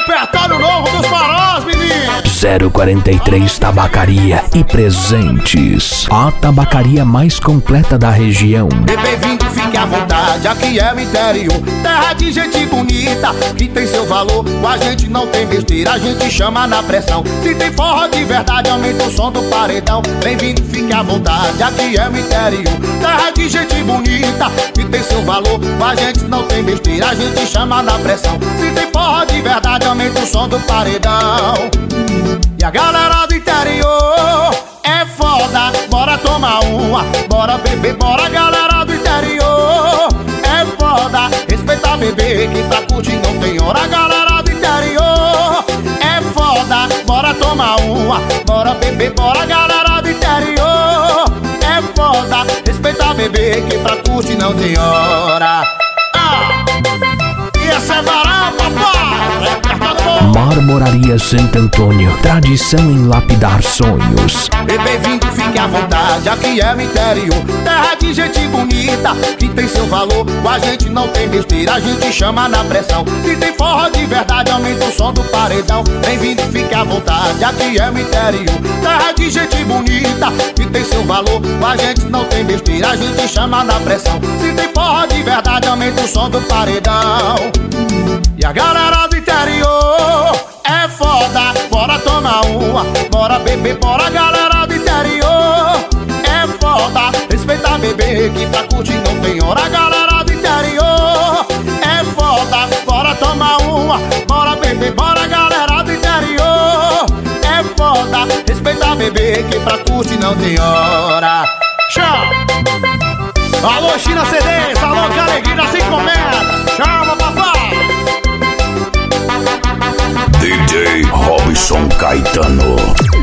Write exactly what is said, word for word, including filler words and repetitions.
repertório novo dos farós, menino. zero quarenta e três Tabacaria e Presentes. A tabacaria mais completa da região. E bem-vindo, fique à vontade, aqui é o interior. Terra de gente bonita, que tem seu valor. Com a gente não tem besteira, a gente chama na pressão. Se tem forró de verdade, aumenta o som do paredão. Bem-vindo, fique à vontade, aqui é o interior. Terra de gente bonita, que tem seu valor. Com a gente não tem besteira, a gente chama na pressão. Se tem forró de verdade, aumenta o som do paredão. E a galera do interior é foda, bora tomar uma, bora beber, bora galera do interior é foda, respeita a bebê que pra curtir não tem hora. Galera do interior é foda, bora tomar uma, bora beber, bora galera do interior é foda, respeita a bebê que pra curtir não tem hora. Ah! E essa é barata, papai! Marmoraria Santo Antônio, tradição em lapidar sonhos. E bem-vindo, fique à vontade, aqui é o interior. Terra de gente bonita, que tem seu valor. Com a gente não tem besteira, a gente chama na pressão. Se tem forró de verdade, aumenta o som do paredão. Bem-vindo, fique à vontade, aqui é o interior. Terra de gente bonita, que tem seu valor. Com a gente não tem besteira, a gente chama na pressão. Se tem forró de verdade, aumenta o som do paredão. E a galera do interior é foda, bora tomar uma, bora beber, bora galera do interior é foda, respeita a bebê que pra curtir não tem hora. Galera do interior é foda, bora tomar uma, bora beber, bora galera do interior é foda, respeita a bebê que pra curtir não tem hora. Tchau! Alô China C Ds, alô que alegria das encomendas. Chama papai! D J Robson Caetano.